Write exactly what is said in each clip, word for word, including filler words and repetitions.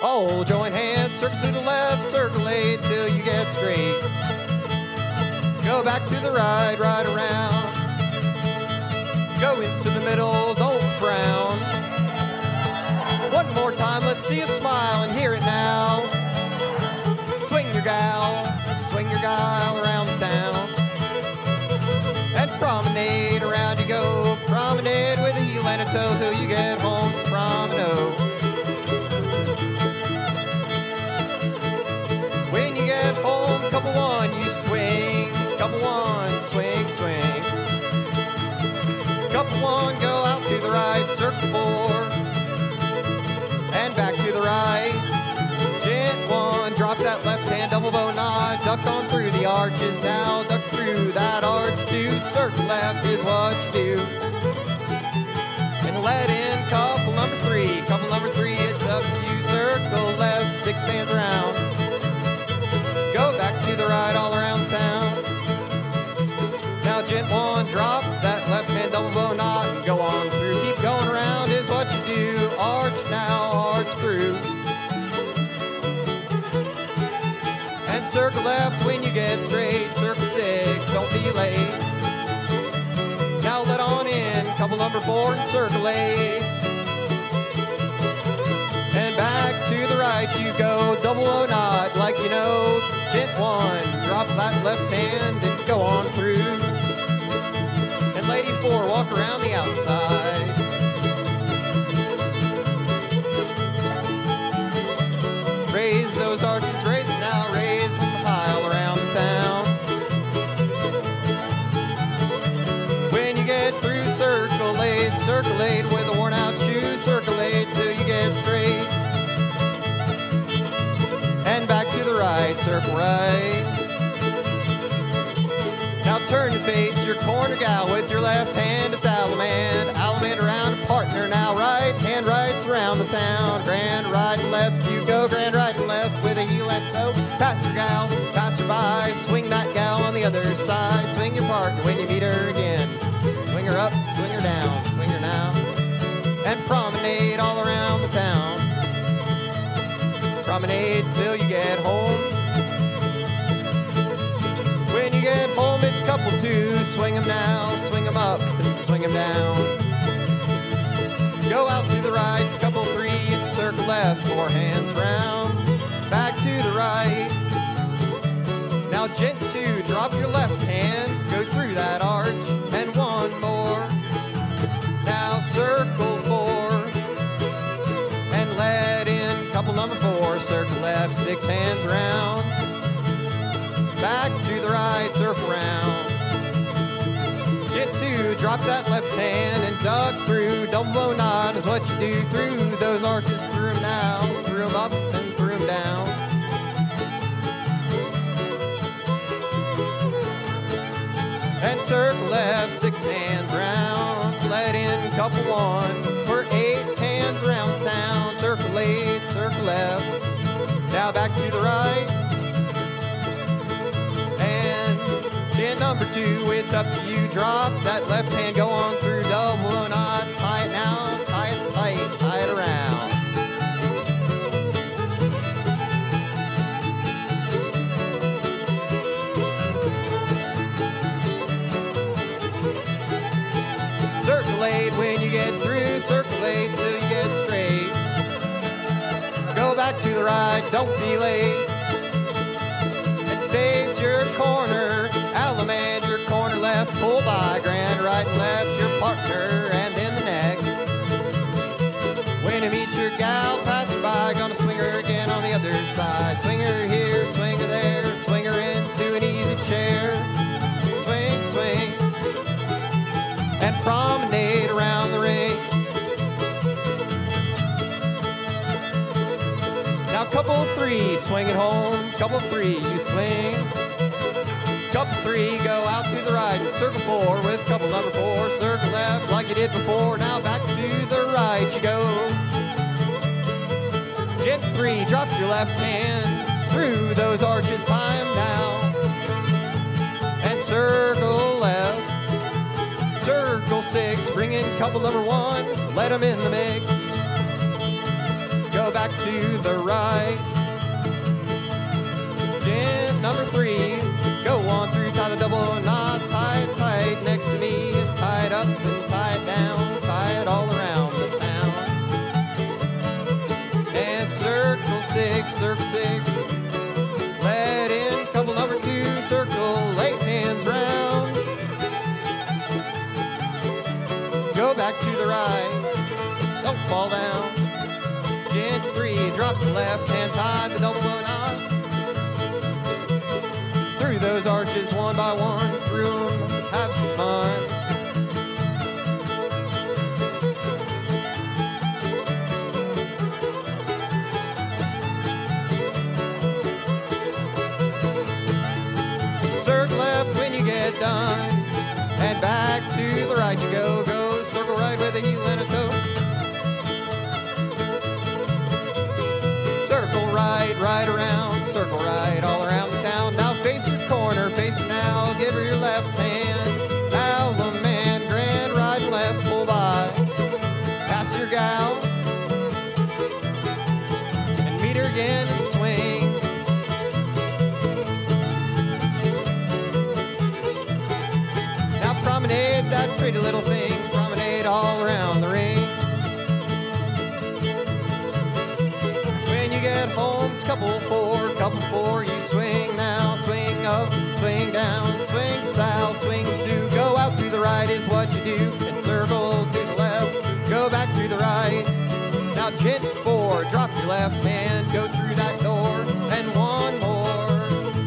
All join hands, circle to the left, circle eight till you get straight. Go back to the right, right around. Go into the middle, don't frown. One more time, let's see a smile and hear it now. Swing your gal, swing your guile around the town. And promenade around you go. Promenade with a heel and a toe till you get home. It's promenade. When you get home, couple one, you swing. Couple one, swing, swing. Couple one, go out to the right, circle four. And back to the right. Gent one, drop that left hand, double bow knot. Duck on through the arches now. Duck through that arch two. Circle left is what you do. And let in couple number three. Couple number three, it's up to you. Circle left, six hands around. Go back to the right all around town. Now gent one, drop that left hand double bow knot and go on through. Keep going around is what you do. Arch now, arch through. And circle left when you get straight. Circle six, don't be late. Now let on in, couple number four and circle eight. And back to the right you go, double O knot like you know. Gent one, drop that left hand and go on through. And lady four, walk around the outside. Raise those arches, raise them now, raise them high all around the town. When you get through circle eight, circle eight with a worn out shoe, circle eight till you get straight. And back to the right, circle right. Now turn to face your corner gal with your left hand, it's Alamand. Alamand around a partner now, right hand rights around the town. Grand right and left you go, grand right and left with a heel and toe. Pass your gal, pass her by, swing that gal on the other side. Swing your partner when you meet her again. Swing her up, swing her down, swing her now. And promenade all around the town. Promenade till you get home. When you get home, it's couple two. Swing 'em now, swing 'em up, and swing 'em down. Go out to the right, couple three, and circle left, four hands round. Back to the right. Now gent two, drop your left hand, go through that arch, and one more. Now circle four, and let in couple number four, circle left, six hands round. Back to the right, circle round. Get two, drop that left hand and duck through. Double bow knot is what you do through those arches. Through them now, through them up and through them down. And circle left, six hands round. Let in couple one for eight hands around town. Circle eight, circle left. Now back to the right. And number two, it's up to you. Drop that left hand, go on through. Double knot, tie it now, tie it tight, tie it around. Circle eight when you get through. Circle eight till you get straight. Go back to the right, don't be late. And face your corner. Alamand, your corner left, pull by, grand right and left, your partner, and then the next. When you meet your gal, pass her by, gonna swing her again on the other side. Swing her here, swing her there, swing her into an easy chair. Swing, swing, and promenade around the ring. Now couple three, swing it home, couple three, you swing. Couple three, go out to the right and circle four with couple number four. Circle left like you did before. Now back to the right you go. Gent three, drop your left hand through those arches. Time now. And circle left. Circle six, bring in couple number one. Let them in the mix. Go go back to the right. Gent number three, go on through, tie the double knot, tie it tight next to me, tie it up and tie it down, tie it all around the town. And circle six, circle six, let in couple number two, circle eight hands round. Go back to the right, don't fall down. Gent three, drop the left hand, tie the double bow knot. Through those arches one by one, through them, have some fun. Circle left when you get done, and back to the right you go, go, circle right with a heel and a toe. Circle right, right around, circle right all around the town. Now face your corner, face her now, give her your left hand. Now the man, grand, right and left, pull by. Pass your gal, and meet her again and swing. Now promenade that pretty little thing, promenade all around the ring. Get home, it's couple four, couple four, you swing now, swing up, swing down, swing south, swing Sue, go out to the right is what you do, and circle to the left, go back to the right. Now gent four, drop your left hand, go through that door, and one more,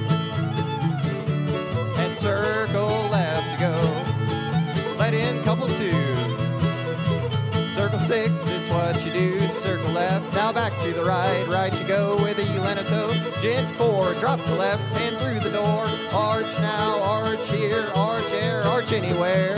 and circle left you go, let in couple two. Circle six, it's what you do, circle left, now back to the right, right you go with a heel and a toe. Gent four, drop the left hand through the door, arch now, arch here, arch there, arch anywhere.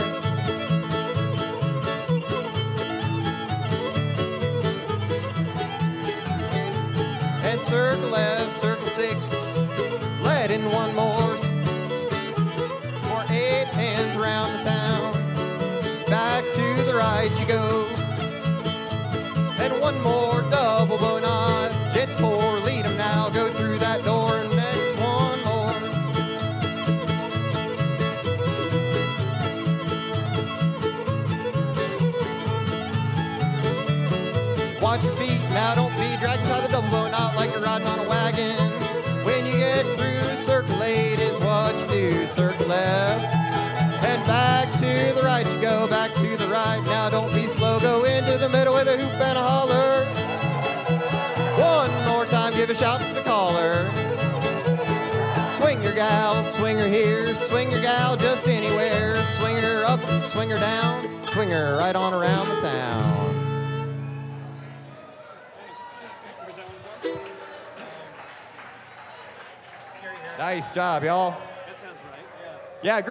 And circle left, circle six, let in one more, for eight hands around the town. Back to the right you go, and one more double bow knot. Gent four, lead them now, go through that door, and next one more. Watch your feet, now don't be dragging by the double bow knot like you're riding on a wagon. When you get through, circle eight is what you do, circle left. And back to the right you go, back to the right. Now don't be slow, go into the middle with a hoop and a holler. One more time, give a shout for the caller. Swing your gal, swing her here, swing your gal just anywhere. Swing her up, swing her down, swing her right on around the town. Nice job, y'all. Yeah.